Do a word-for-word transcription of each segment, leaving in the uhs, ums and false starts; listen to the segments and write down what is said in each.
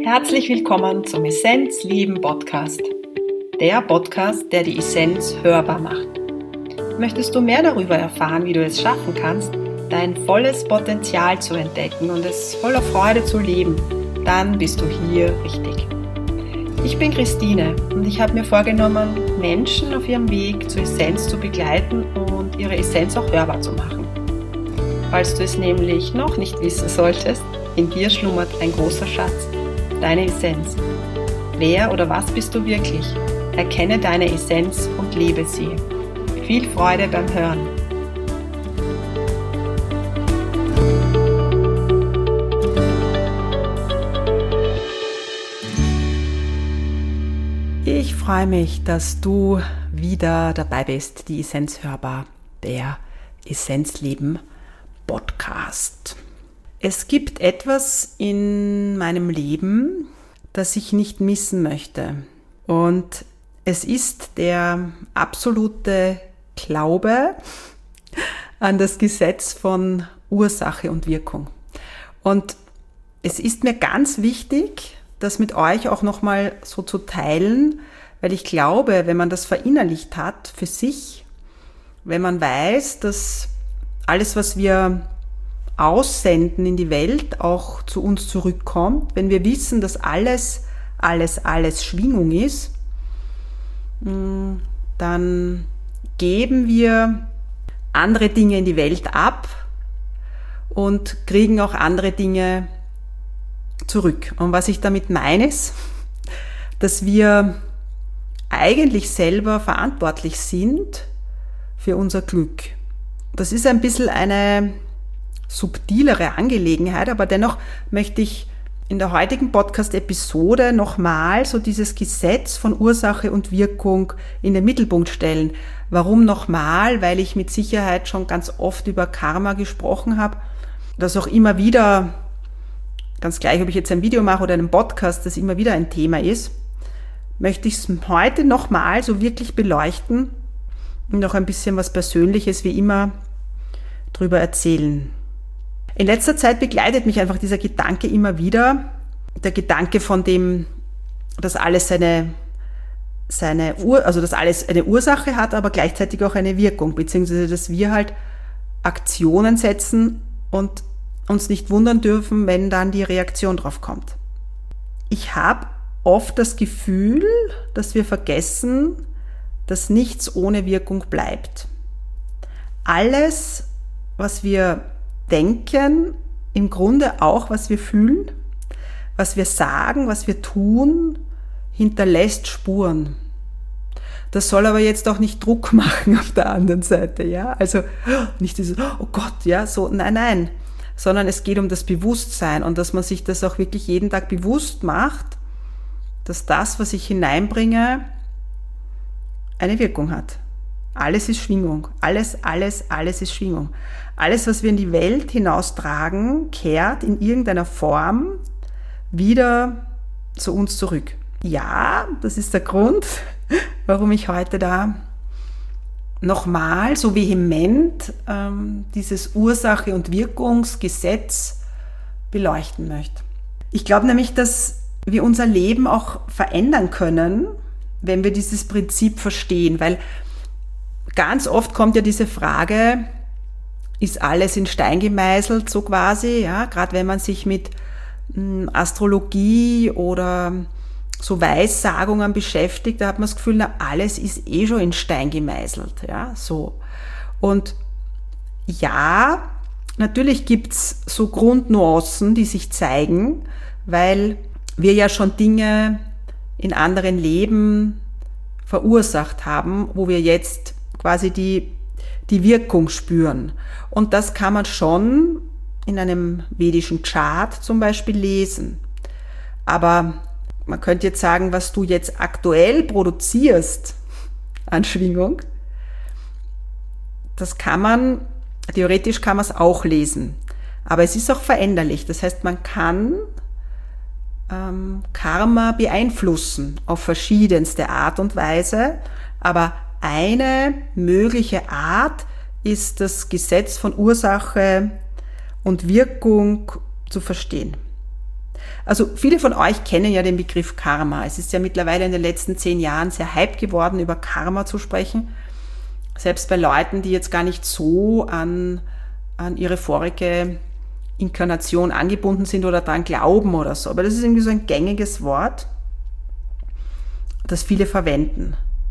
Herzlich willkommen zum Essenz Leben Podcast. Der Podcast, der die Essenz hörbar macht. Möchtest du mehr darüber erfahren, wie du es schaffen kannst, dein volles Potenzial zu entdecken und es voller Freude zu leben, dann bist du hier richtig. Ich bin Christine und ich habe mir vorgenommen, Menschen auf ihrem Weg zur Essenz zu begleiten und ihre Essenz auch hörbar zu machen. Falls du es nämlich noch nicht wissen solltest, in dir schlummert ein großer Schatz, deine Essenz. Wer oder was bist du wirklich? Erkenne deine Essenz und lebe sie. Viel Freude beim Hören. Ich freue mich, dass du wieder dabei bist, die Essenz hörbar, der Essenzleben Podcast. Es gibt etwas in meinem Leben, das ich nicht missen möchte. Und es ist der absolute Glaube an das Gesetz von Ursache und Wirkung. Und es ist mir ganz wichtig, das mit euch auch nochmal so zu teilen, weil ich glaube, wenn man das verinnerlicht hat für sich, wenn man weiß, dass alles, was wir aussenden in die Welt, auch zu uns zurückkommt, wenn wir wissen, dass alles, alles, alles Schwingung ist, dann geben wir andere Dinge in die Welt ab und kriegen auch andere Dinge zurück. Und was ich damit meine, ist, dass wir eigentlich selber verantwortlich sind für unser Glück. Das ist ein bisschen eine subtilere Angelegenheit, aber dennoch möchte ich in der heutigen Podcast-Episode nochmal so dieses Gesetz von Ursache und Wirkung in den Mittelpunkt stellen. Warum nochmal? Weil ich mit Sicherheit schon ganz oft über Karma gesprochen habe, das auch immer wieder, ganz gleich, ob ich jetzt ein Video mache oder einen Podcast, das immer wieder ein Thema ist, möchte ich es heute nochmal so wirklich beleuchten und noch ein bisschen was Persönliches wie immer drüber erzählen. In letzter Zeit begleitet mich einfach dieser Gedanke immer wieder, der Gedanke von dem, dass alles seine, seine Ur, also dass alles eine Ursache hat, aber gleichzeitig auch eine Wirkung, beziehungsweise dass wir halt Aktionen setzen und uns nicht wundern dürfen, wenn dann die Reaktion drauf kommt. Ich habe oft das Gefühl, dass wir vergessen, dass nichts ohne Wirkung bleibt. Alles, was wir denken, im Grunde auch, was wir fühlen, was wir sagen, was wir tun, hinterlässt Spuren. Das soll aber jetzt auch nicht Druck machen auf der anderen Seite, ja. Also nicht dieses, oh Gott, ja, so, nein, nein. Sondern es geht um das Bewusstsein und dass man sich das auch wirklich jeden Tag bewusst macht, dass das, was ich hineinbringe, eine Wirkung hat. Alles ist Schwingung. Alles, alles, alles ist Schwingung. Alles, was wir in die Welt hinaustragen, kehrt in irgendeiner Form wieder zu uns zurück. Ja, das ist der Grund, warum ich heute da nochmal so vehement ähm, dieses Ursache- und Wirkungsgesetz beleuchten möchte. Ich glaube nämlich, dass wir unser Leben auch verändern können, wenn wir dieses Prinzip verstehen, weil ganz oft kommt ja diese Frage, ist alles in Stein gemeißelt, so quasi, ja, gerade wenn man sich mit mh, Astrologie oder so Weissagungen beschäftigt, da hat man das Gefühl, na, alles ist eh schon in Stein gemeißelt, ja, so. Und ja, natürlich gibt's so Grundnuancen, die sich zeigen, weil wir ja schon Dinge in anderen Leben verursacht haben, wo wir jetzt quasi die, die Wirkung spüren. Und das kann man schon in einem vedischen Chart zum Beispiel lesen. Aber man könnte jetzt sagen, was du jetzt aktuell produzierst an Schwingung, das kann man, theoretisch kann man es auch lesen. Aber es ist auch veränderlich. Das heißt, man kann ähm, Karma beeinflussen auf verschiedenste Art und Weise, aber eine mögliche Art ist das Gesetz von Ursache und Wirkung zu verstehen. Also viele von euch kennen ja den Begriff Karma. Es ist ja mittlerweile in den letzten zehn Jahren sehr hype geworden, über Karma zu sprechen. Selbst bei Leuten, die jetzt gar nicht so an, an ihre vorige Inkarnation angebunden sind oder daran glauben oder so. Aber das ist irgendwie so ein gängiges Wort, das viele verwenden.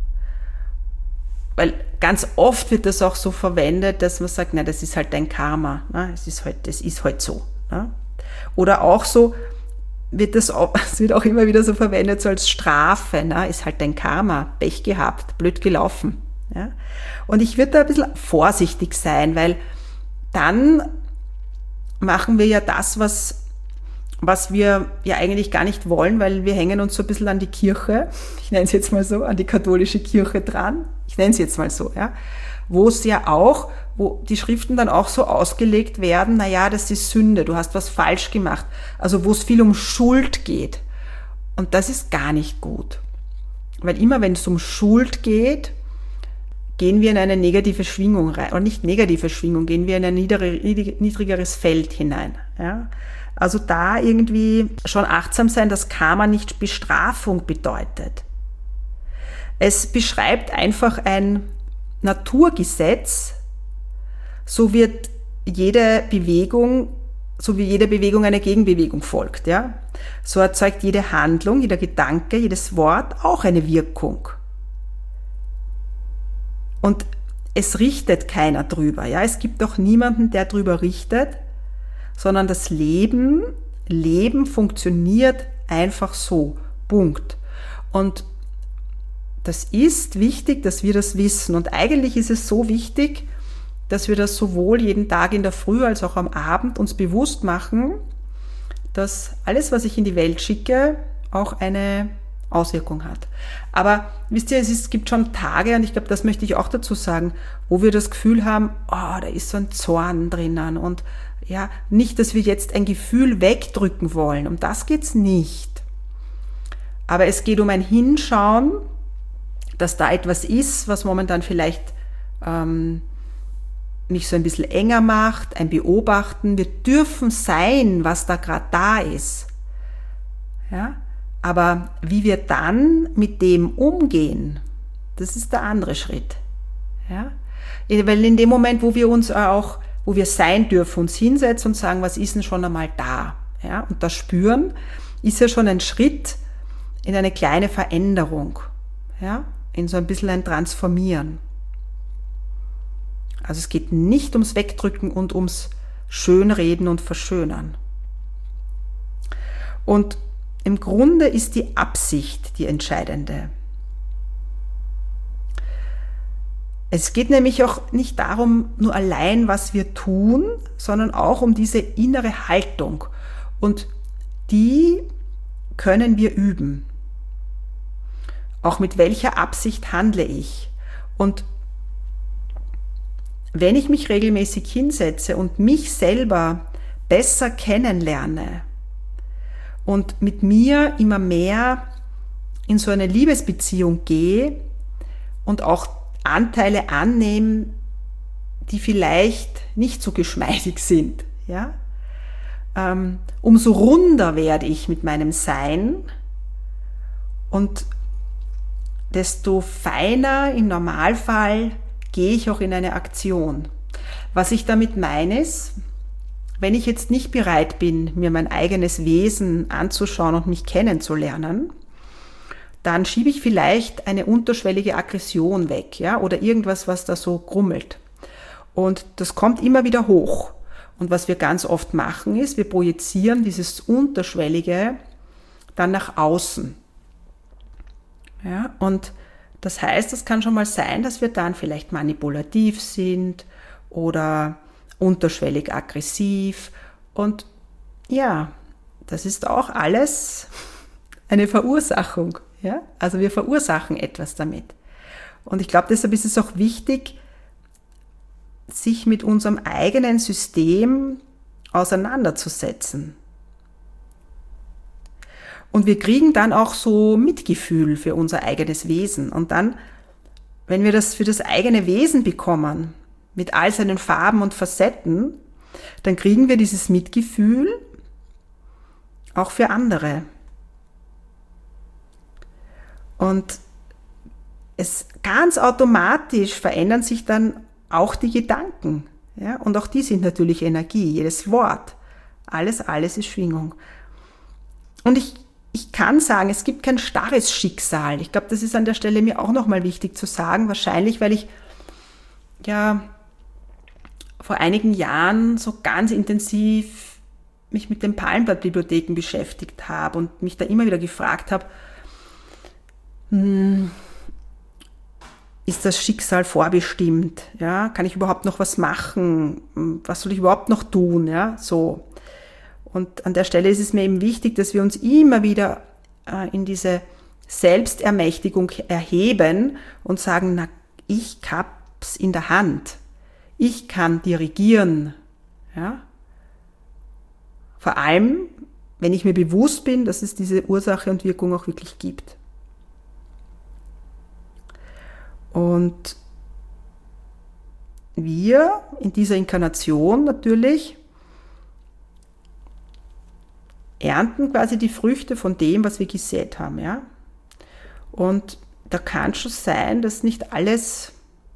Weil ganz oft wird das auch so verwendet, dass man sagt, na, das ist halt dein Karma. Ne? Es ist halt, das ist halt so. Ne? Oder auch so wird das, auch, das wird auch immer wieder so verwendet, so als Strafe. Ne? Ist halt dein Karma. Pech gehabt, blöd gelaufen. Ja? Und ich würde da ein bisschen vorsichtig sein, weil dann machen wir ja das, was, was wir ja eigentlich gar nicht wollen, weil wir hängen uns so ein bisschen an die Kirche, ich nenne es jetzt mal so, an die katholische Kirche dran, ich nenne es jetzt mal so, ja, wo es ja auch, wo die Schriften dann auch so ausgelegt werden, na ja, das ist Sünde, du hast was falsch gemacht, also wo es viel um Schuld geht. Und das ist gar nicht gut. Weil immer wenn es um Schuld geht, gehen wir in eine negative Schwingung rein, oder nicht negative Schwingung, gehen wir in ein niedrigeres Feld hinein. Ja? Also da irgendwie schon achtsam sein, dass Karma nicht Bestrafung bedeutet. Es beschreibt einfach ein Naturgesetz, so wird jede Bewegung, so wie jede Bewegung eine Gegenbewegung folgt. Ja? So erzeugt jede Handlung, jeder Gedanke, jedes Wort auch eine Wirkung. Und es richtet keiner drüber. Ja? Es gibt auch niemanden, der drüber richtet, sondern das Leben, Leben funktioniert einfach so. Punkt. Und das ist wichtig, dass wir das wissen. Und eigentlich ist es so wichtig, dass wir das sowohl jeden Tag in der Früh als auch am Abend uns bewusst machen, dass alles, was ich in die Welt schicke, auch eine Auswirkung hat. Aber wisst ihr, es, ist, es gibt schon Tage, und ich glaube, das möchte ich auch dazu sagen, wo wir das Gefühl haben, oh, da ist so ein Zorn drinnen. Und ja, nicht, dass wir jetzt ein Gefühl wegdrücken wollen. Um das geht's nicht. Aber es geht um ein Hinschauen, dass da etwas ist, was momentan vielleicht ähm, mich so ein bisschen enger macht, ein Beobachten. Wir dürfen sein, was da gerade da ist. Ja? Aber wie wir dann mit dem umgehen, das ist der andere Schritt. Ja? Weil in dem Moment, wo wir uns auch, wo wir sein dürfen, uns hinsetzen und sagen, was ist denn schon einmal da? Ja? Und das spüren, ist ja schon ein Schritt in eine kleine Veränderung. Ja? In so ein bisschen ein Transformieren. Also es geht nicht ums Wegdrücken und ums Schönreden und Verschönern. Und im Grunde ist die Absicht die entscheidende. Es geht nämlich auch nicht darum, nur allein, was wir tun, sondern auch um diese innere Haltung. Und die können wir üben. Auch mit welcher Absicht handle ich? Und wenn ich mich regelmäßig hinsetze und mich selber besser kennenlerne und mit mir immer mehr in so eine Liebesbeziehung gehe und auch Anteile annehme, die vielleicht nicht so geschmeidig sind, ja, ähm, umso runder werde ich mit meinem Sein und desto feiner im Normalfall gehe ich auch in eine Aktion. Was ich damit meine ist, wenn ich jetzt nicht bereit bin, mir mein eigenes Wesen anzuschauen und mich kennenzulernen, dann schiebe ich vielleicht eine unterschwellige Aggression weg, ja, oder irgendwas, was da so grummelt. Und das kommt immer wieder hoch. Und was wir ganz oft machen ist, wir projizieren dieses Unterschwellige dann nach außen. Ja, und das heißt, es kann schon mal sein, dass wir dann vielleicht manipulativ sind oder unterschwellig aggressiv. Und ja, das ist auch alles eine Verursachung. Ja? Also wir verursachen etwas damit. Und ich glaube, deshalb ist es auch wichtig, sich mit unserem eigenen System auseinanderzusetzen. Und wir kriegen dann auch so Mitgefühl für unser eigenes Wesen. Und dann, wenn wir das für das eigene Wesen bekommen, mit all seinen Farben und Facetten, dann kriegen wir dieses Mitgefühl auch für andere. Und es ganz automatisch verändern sich dann auch die Gedanken. Ja? Und auch die sind natürlich Energie, jedes Wort. Alles, alles ist Schwingung. Und ich, ich kann sagen, es gibt kein starres Schicksal. Ich glaube, das ist an der Stelle mir auch nochmal wichtig zu sagen. Wahrscheinlich, weil ich ja vor einigen Jahren so ganz intensiv mich mit den Palmblattbibliotheken beschäftigt habe und mich da immer wieder gefragt habe, hm, ist das Schicksal vorbestimmt? Ja, kann ich überhaupt noch was machen? Was soll ich überhaupt noch tun? Ja, so. Und an der Stelle ist es mir eben wichtig, dass wir uns immer wieder äh, in diese Selbstermächtigung erheben und sagen, na, ich hab's in der Hand. Ich kann dirigieren. Ja? Vor allem, wenn ich mir bewusst bin, dass es diese Ursache und Wirkung auch wirklich gibt. Und wir in dieser Inkarnation natürlich ernten quasi die Früchte von dem, was wir gesät haben. Ja? Und da kann schon sein, dass nicht alles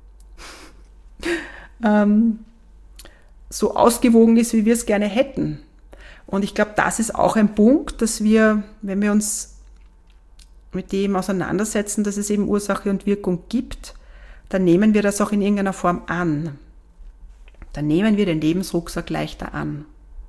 ähm, so ausgewogen ist, wie wir es gerne hätten. Und ich glaube, das ist auch ein Punkt, dass wir, wenn wir uns mit dem auseinandersetzen, dass es eben Ursache und Wirkung gibt, dann nehmen wir das auch in irgendeiner Form an. Dann nehmen wir den Lebensrucksack leichter an.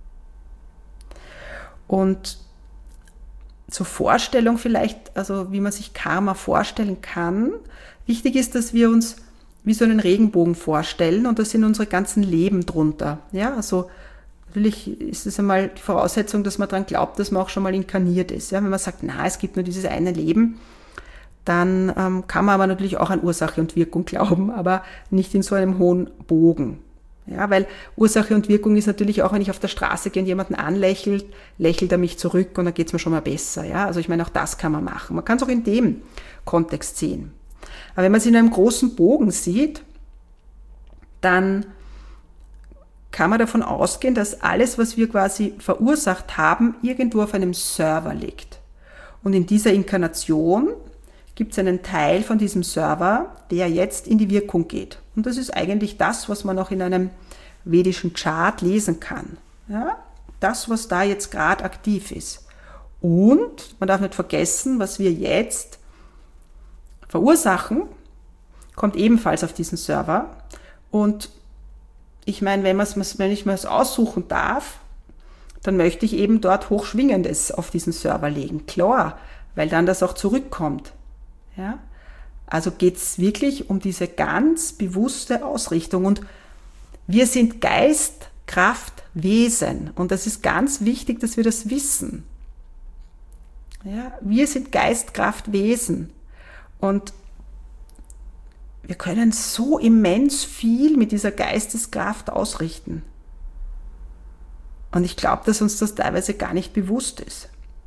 Und zur Vorstellung vielleicht, also wie man sich Karma vorstellen kann, wichtig ist, dass wir uns wie so einen Regenbogen vorstellen und da sind unsere ganzen Leben drunter. Ja, also natürlich ist es einmal die Voraussetzung, dass man daran glaubt, dass man auch schon mal inkarniert ist. Ja, wenn man sagt, na, es gibt nur dieses eine Leben, dann ähm, kann man aber natürlich auch an Ursache und Wirkung glauben, aber nicht in so einem hohen Bogen. Ja, weil Ursache und Wirkung ist natürlich auch, wenn ich auf der Straße gehe und jemanden anlächelt, lächelt er mich zurück und dann geht es mir schon mal besser. Ja, also ich meine, auch das kann man machen. Man kann es auch in dem Kontext sehen. Aber wenn man es in einem großen Bogen sieht, dann kann man davon ausgehen, dass alles, was wir quasi verursacht haben, irgendwo auf einem Server liegt. Und in dieser Inkarnation gibt es einen Teil von diesem Server, der jetzt in die Wirkung geht. Und das ist eigentlich das, was man auch in einem vedischen Chart lesen kann. Ja? Das, was da jetzt gerade aktiv ist. Und man darf nicht vergessen, was wir jetzt verursachen, kommt ebenfalls auf diesen Server. Und ich meine, wenn, wenn ich mir das aussuchen darf, dann möchte ich eben dort Hochschwingendes auf diesen Server legen. Klar, weil dann das auch zurückkommt. Ja? Also geht es wirklich um diese ganz bewusste Ausrichtung. Und wir sind Geist, Kraft, Wesen. Und das ist ganz wichtig, dass wir das wissen. Ja? Wir sind Geist, Kraft, Wesen. Und wir können so immens viel mit dieser Geisteskraft ausrichten. Und ich glaube, dass uns das teilweise gar nicht bewusst ist.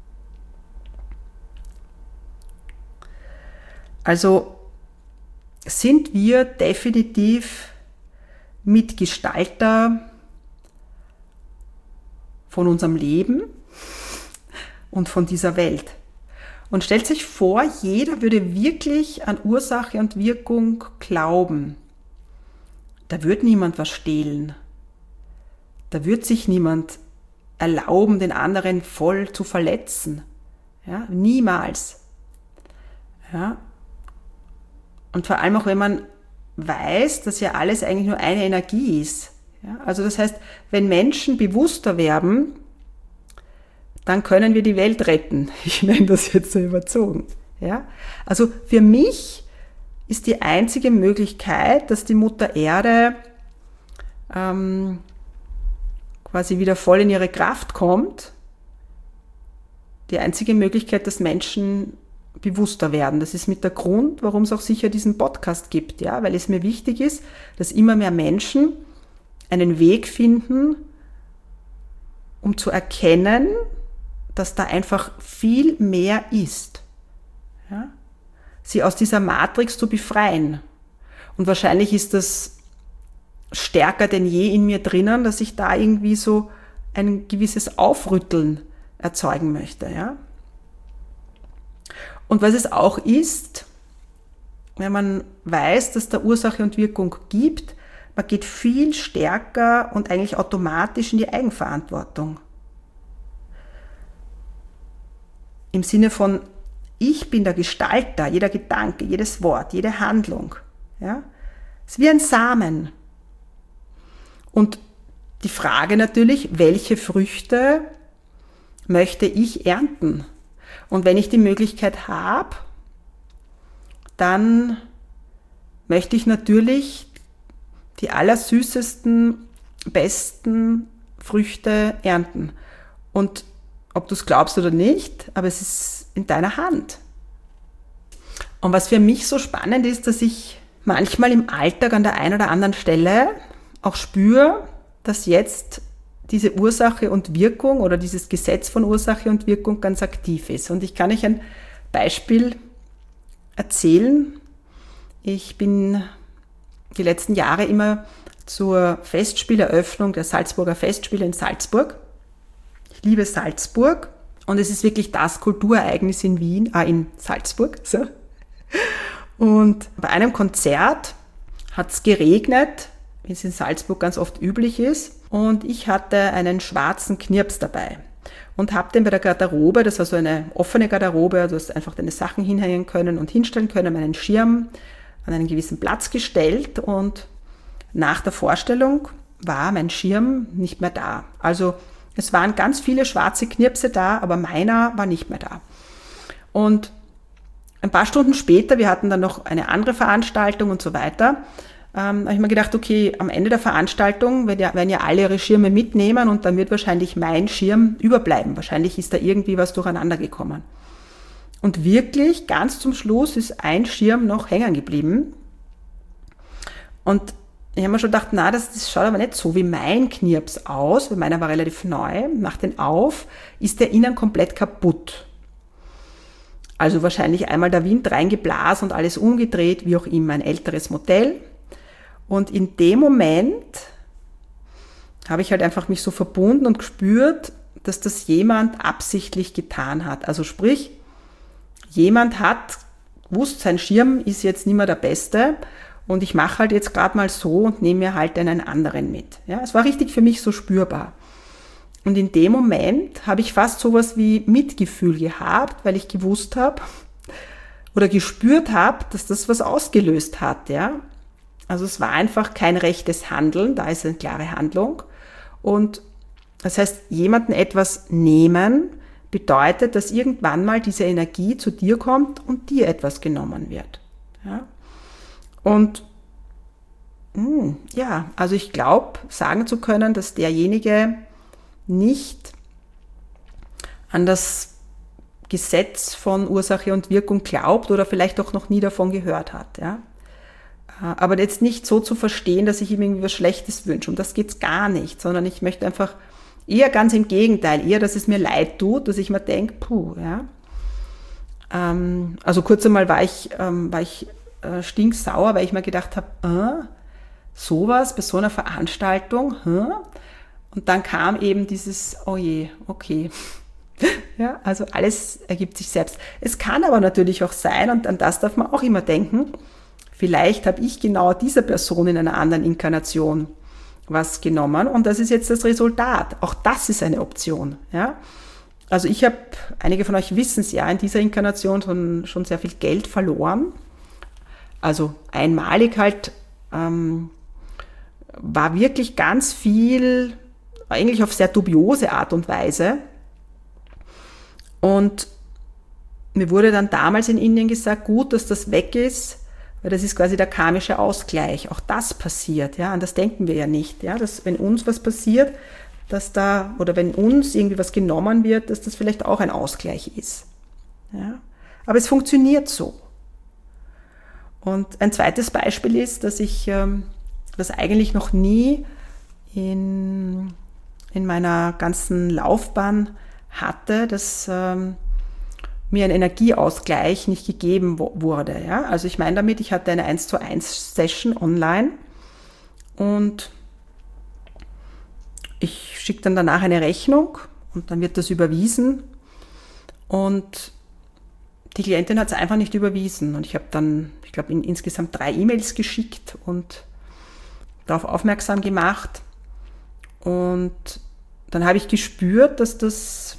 Also sind wir definitiv Mitgestalter von unserem Leben und von dieser Welt. Und stellt sich vor, jeder würde wirklich an Ursache und Wirkung glauben. Da wird niemand was stehlen. Da wird sich niemand erlauben, den anderen voll zu verletzen. Ja, niemals. Ja. Und vor allem auch, wenn man weiß, dass ja alles eigentlich nur eine Energie ist. Ja, also das heißt, wenn Menschen bewusster werden, dann können wir die Welt retten. Ich nenne das jetzt so überzogen. Ja? Also für mich ist die einzige Möglichkeit, dass die Mutter Erde ähm, quasi wieder voll in ihre Kraft kommt, die einzige Möglichkeit, dass Menschen bewusster werden. Das ist mit der Grund, warum es auch sicher diesen Podcast gibt, ja, weil es mir wichtig ist, dass immer mehr Menschen einen Weg finden, um zu erkennen, dass da einfach viel mehr ist. Ja? Sie aus dieser Matrix zu befreien. Und wahrscheinlich ist das stärker denn je in mir drinnen, dass ich da irgendwie so ein gewisses Aufrütteln erzeugen möchte. Ja? Und was es auch ist, wenn man weiß, dass da Ursache und Wirkung gibt, man geht viel stärker und eigentlich automatisch in die Eigenverantwortung. Im Sinne von, ich bin der Gestalter, jeder Gedanke, jedes Wort, jede Handlung. Ja? Es ist wie ein Samen. Und die Frage natürlich, welche Früchte möchte ich ernten? Und wenn ich die Möglichkeit habe, dann möchte ich natürlich die allersüßesten, besten Früchte ernten. Und ob du es glaubst oder nicht, aber es ist in deiner Hand. Und was für mich so spannend ist, dass ich manchmal im Alltag an der einen oder anderen Stelle auch spüre, dass jetzt diese Ursache und Wirkung oder dieses Gesetz von Ursache und Wirkung ganz aktiv ist. Und ich kann euch ein Beispiel erzählen. Ich bin die letzten Jahre immer zur Festspieleröffnung der Salzburger Festspiele in Salzburg. Ich liebe Salzburg und es ist wirklich das Kulturereignis in Wien, ah, in Salzburg. So. Und bei einem Konzert hat es geregnet, wie es in Salzburg ganz oft üblich ist. Und ich hatte einen schwarzen Knirps dabei und habe den bei der Garderobe, das war so eine offene Garderobe, du hast einfach deine Sachen hinhängen können und hinstellen können, meinen Schirm an einen gewissen Platz gestellt und nach der Vorstellung war mein Schirm nicht mehr da. Also es waren ganz viele schwarze Knirpse da, aber meiner war nicht mehr da. Und ein paar Stunden später, wir hatten dann noch eine andere Veranstaltung und so weiter, ähm, habe ich mir gedacht, okay, am Ende der Veranstaltung werden ja, werden ja alle ihre Schirme mitnehmen und dann wird wahrscheinlich mein Schirm überbleiben. Wahrscheinlich ist da irgendwie was durcheinander gekommen. Und wirklich, ganz zum Schluss ist ein Schirm noch hängen geblieben. Und ich habe mir schon gedacht, na, das, das schaut aber nicht so wie mein Knirps aus, weil meiner war relativ neu. Mach den auf, ist der innen komplett kaputt. Also wahrscheinlich einmal der Wind reingeblasen und alles umgedreht, wie auch immer, ein älteres Modell. Und in dem Moment habe ich halt einfach mich so verbunden und gespürt, dass das jemand absichtlich getan hat. Also sprich, jemand hat gewusst, sein Schirm ist jetzt nicht mehr der beste und ich mache halt jetzt gerade mal so und nehme mir halt einen anderen mit. Ja, es war richtig für mich so spürbar. Und in dem Moment habe ich fast sowas wie Mitgefühl gehabt, weil ich gewusst habe oder gespürt habe, dass das was ausgelöst hat. Ja? Also es war einfach kein rechtes Handeln, da ist eine klare Handlung. Und das heißt, jemandem etwas nehmen bedeutet, dass irgendwann mal diese Energie zu dir kommt und dir etwas genommen wird. Ja? Und mh, ja, also ich glaube, sagen zu können, dass derjenige nicht an das Gesetz von Ursache und Wirkung glaubt oder vielleicht auch noch nie davon gehört hat. Ja? Aber jetzt nicht so zu verstehen, dass ich ihm irgendwie was Schlechtes wünsche. Um das geht's gar nicht, sondern ich möchte einfach eher ganz im Gegenteil, eher, dass es mir leid tut, dass ich mir denke, puh, ja. Ähm, also kurz einmal war ich, ähm, war ich äh, stinksauer, weil ich mir gedacht habe, äh, sowas bei so einer Veranstaltung, hä? Und dann kam eben dieses, oh je, okay. Ja, also alles ergibt sich selbst. Es kann aber natürlich auch sein, und an das darf man auch immer denken, vielleicht habe ich genau dieser Person in einer anderen Inkarnation was genommen und das ist jetzt das Resultat. Auch das ist eine Option. Ja? Also ich habe, einige von euch wissen es ja, in dieser Inkarnation schon, schon sehr viel Geld verloren. Also einmalig halt ähm, war wirklich ganz viel, eigentlich auf sehr dubiose Art und Weise. Und mir wurde dann damals in Indien gesagt, gut, dass das weg ist, weil das ist quasi der karmische Ausgleich. Auch das passiert, ja, an das denken wir ja nicht, ja, dass wenn uns was passiert, dass da, oder wenn uns irgendwie was genommen wird, dass das vielleicht auch ein Ausgleich ist. Ja. Aber es funktioniert so. Und ein zweites Beispiel ist, dass ich ähm, das eigentlich noch nie in, in meiner ganzen Laufbahn hatte, dass ähm, mir ein Energieausgleich nicht gegeben wurde. Ja? Also ich meine damit, ich hatte eine eins zu eins Session online und ich schicke dann danach eine Rechnung und dann wird das überwiesen und die Klientin hat es einfach nicht überwiesen und ich habe dann, ich glaube, in, insgesamt drei E-Mails geschickt und darauf aufmerksam gemacht und dann habe ich gespürt, dass das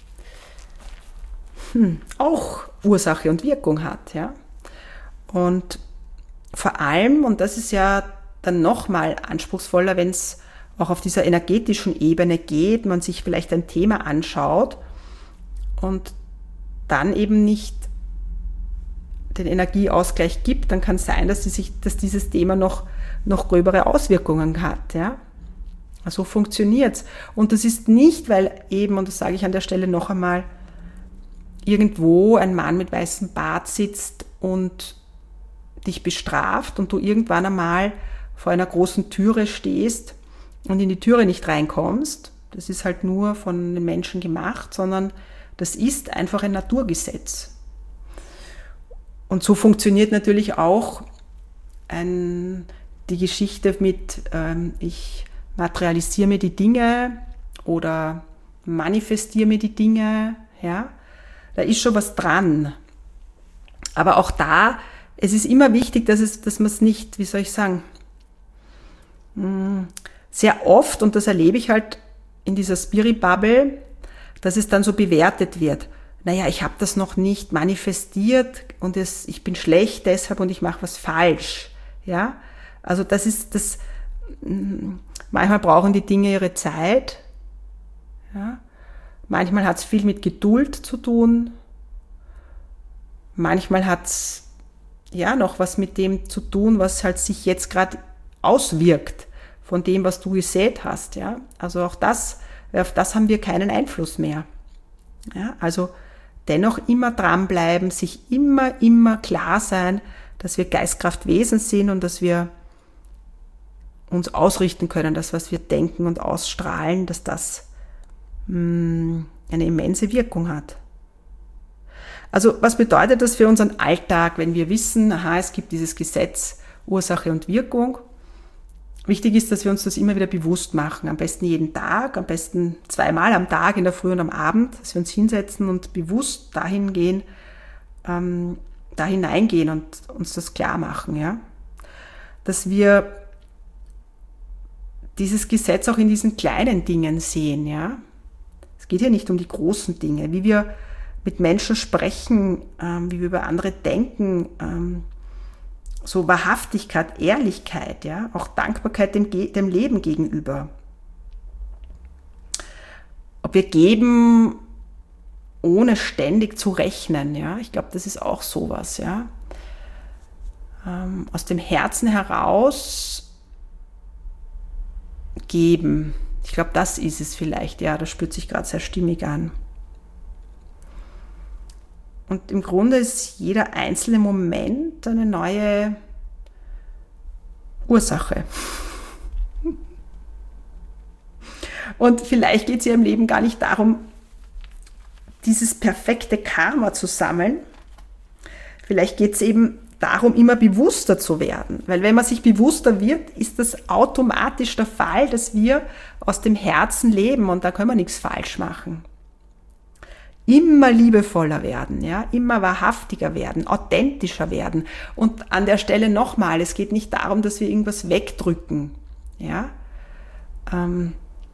hm, auch Ursache und Wirkung hat, ja. Und vor allem, und das ist ja dann nochmal anspruchsvoller, wenn es auch auf dieser energetischen Ebene geht, man sich vielleicht ein Thema anschaut und dann eben nicht den Energieausgleich gibt, dann kann es sein, dass, die sich, dass dieses Thema noch, noch gröbere Auswirkungen hat. Ja? So funktioniert es. Und das ist nicht, weil eben, und das sage ich an der Stelle noch einmal, irgendwo ein Mann mit weißem Bart sitzt und dich bestraft und du irgendwann einmal vor einer großen Türe stehst und in die Türe nicht reinkommst. Das ist halt nur von den Menschen gemacht, sondern das ist einfach ein Naturgesetz. Und so funktioniert natürlich auch ein, die Geschichte mit, ähm, ich materialisiere mir die Dinge oder manifestiere mir die Dinge. Ja? Da ist schon was dran. Aber auch da, es ist immer wichtig, dass, es, dass man es nicht, wie soll ich sagen, sehr oft, und das erlebe ich halt in dieser Spirit-Bubble, dass es dann so bewertet wird. Naja, ich habe das noch nicht manifestiert und es, ich bin schlecht deshalb und ich mache was falsch. Ja, also das ist das. Manchmal brauchen die Dinge ihre Zeit. Ja, manchmal hat es viel mit Geduld zu tun. Manchmal hat es ja noch was mit dem zu tun, was halt sich jetzt gerade auswirkt von dem, was du gesät hast. Ja, also auch das, auf das haben wir keinen Einfluss mehr. Ja, also dennoch immer dranbleiben, sich immer, immer klar sein, dass wir Geistkraftwesen sind und dass wir uns ausrichten können, das, was wir denken und ausstrahlen, dass das mh, eine immense Wirkung hat. Also was bedeutet das für unseren Alltag, wenn wir wissen, aha, es gibt dieses Gesetz Ursache und Wirkung? Wichtig ist, dass wir uns das immer wieder bewusst machen, am besten jeden Tag, am besten zweimal am Tag, in der Früh und am Abend, dass wir uns hinsetzen und bewusst dahin gehen, ähm, da hineingehen und uns das klar machen, ja? Dass wir dieses Gesetz auch in diesen kleinen Dingen sehen, ja? Es geht hier nicht um die großen Dinge, wie wir mit Menschen sprechen, ähm, wie wir über andere denken, ähm, so Wahrhaftigkeit, Ehrlichkeit, ja, auch Dankbarkeit dem, dem Leben gegenüber. Ob wir geben, ohne ständig zu rechnen, ja, ich glaube, das ist auch sowas, ja. Ähm, aus dem Herzen heraus geben. Ich glaube, das ist es vielleicht, ja, das spürt sich gerade sehr stimmig an. Und im Grunde ist jeder einzelne Moment eine neue Ursache. Und vielleicht geht es ja im Leben gar nicht darum, dieses perfekte Karma zu sammeln. Vielleicht geht es eben darum, immer bewusster zu werden. Weil wenn man sich bewusster wird, ist das automatisch der Fall, dass wir aus dem Herzen leben und da können wir nichts falsch machen. Immer liebevoller werden, ja, immer wahrhaftiger werden, authentischer werden. Und an der Stelle nochmal, es geht nicht darum, dass wir irgendwas wegdrücken, ja. Ähm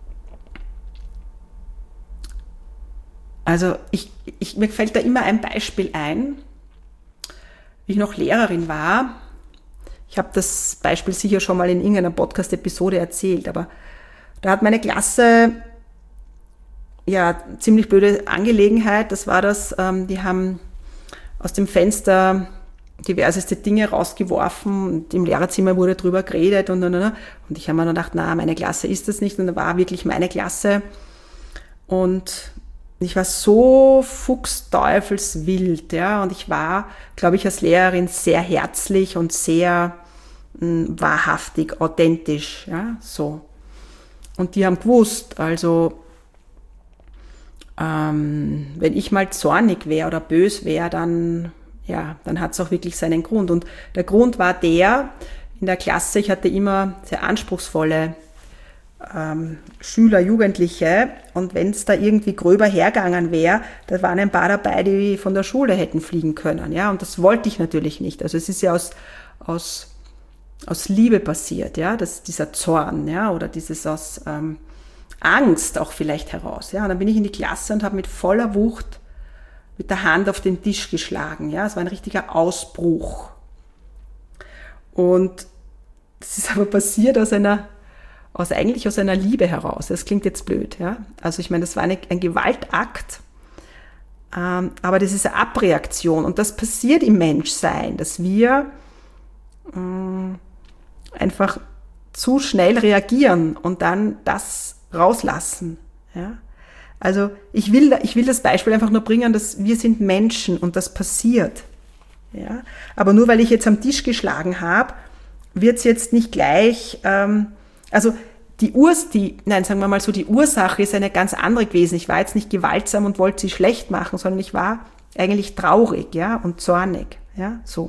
also ich, ich, mir fällt da immer ein Beispiel ein, wie ich noch Lehrerin war. Ich habe das Beispiel sicher schon mal in irgendeiner Podcast-Episode erzählt, aber da hat meine Klasse ja, ziemlich blöde Angelegenheit, das war das, ähm, die haben aus dem Fenster diverseste Dinge rausgeworfen und im Lehrerzimmer wurde drüber geredet und, und, und, und ich habe mir dann gedacht, na, meine Klasse ist das nicht und da war wirklich meine Klasse und ich war so fuchsteufelswild, ja, und ich war, glaube ich, als Lehrerin sehr herzlich und sehr mh, wahrhaftig, authentisch, ja, so. Und die haben gewusst, also Ähm, wenn ich mal zornig wäre oder bös wäre, dann, ja, dann hat es auch wirklich seinen Grund. Und der Grund war der, in der Klasse, ich hatte immer sehr anspruchsvolle ähm, Schüler, Jugendliche, und wenn es da irgendwie gröber hergegangen wäre, da waren ein paar dabei, die von der Schule hätten fliegen können, ja, und das wollte ich natürlich nicht. Also es ist ja aus, aus, aus Liebe passiert, ja, das, dieser Zorn, ja, oder dieses aus ähm, Angst auch vielleicht heraus, ja, und dann bin ich in die Klasse und habe mit voller Wucht mit der Hand auf den Tisch geschlagen, ja, es war ein richtiger Ausbruch. Und das ist aber passiert aus einer aus eigentlich aus einer Liebe heraus. Das klingt jetzt blöd, ja. Also ich meine, das war eine, ein Gewaltakt, ähm, aber das ist eine Abreaktion und das passiert im Menschsein, dass wir ähm, einfach zu schnell reagieren und dann das rauslassen, ja. Also ich will, ich will das Beispiel einfach nur bringen, dass wir sind Menschen und das passiert, ja. Aber nur weil ich jetzt am Tisch geschlagen habe, wird es jetzt nicht gleich ähm, Also die Urs, die, nein, sagen wir mal so, die Ursache ist eine ganz andere gewesen. Ich war jetzt nicht gewaltsam und wollte sie schlecht machen, sondern ich war eigentlich traurig, ja, und zornig, ja, so.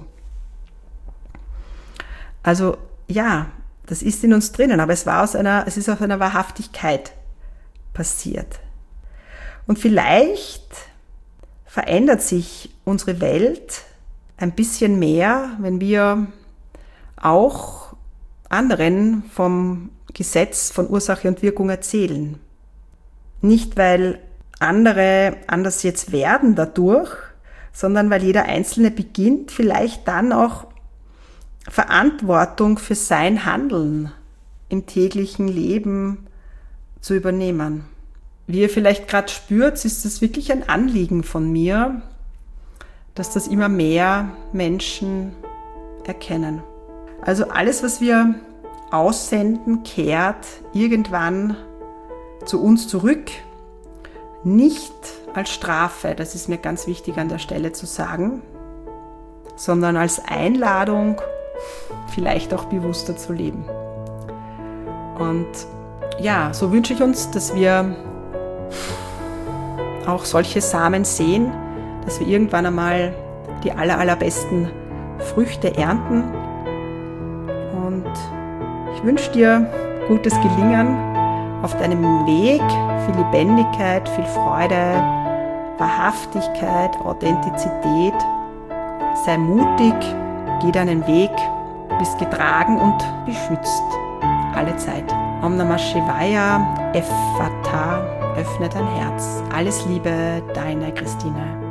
Also, ja, das ist in uns drinnen, aber es war aus einer, es ist aus einer Wahrhaftigkeit passiert. Und vielleicht verändert sich unsere Welt ein bisschen mehr, wenn wir auch anderen vom Gesetz von Ursache und Wirkung erzählen. Nicht, weil andere anders jetzt werden dadurch, sondern weil jeder Einzelne beginnt, vielleicht dann auch Verantwortung für sein Handeln im täglichen Leben zu übernehmen. Wie ihr vielleicht gerade spürt, ist das wirklich ein Anliegen von mir, dass das immer mehr Menschen erkennen. Also alles, was wir aussenden, kehrt irgendwann zu uns zurück, nicht als Strafe, das ist mir ganz wichtig an der Stelle zu sagen, sondern als Einladung, vielleicht auch bewusster zu leben. Und ja, so wünsche ich uns, dass wir auch solche Samen sehen, dass wir irgendwann einmal die aller, allerbesten Früchte ernten. Und ich wünsche dir gutes Gelingen auf deinem Weg, viel Lebendigkeit, viel Freude, Wahrhaftigkeit, Authentizität. Sei mutig, geh deinen Weg, bist getragen und beschützt alle Zeit. Om Namah Shivaya, Ephphatha, öffne dein Herz. Alles Liebe, deine Christine.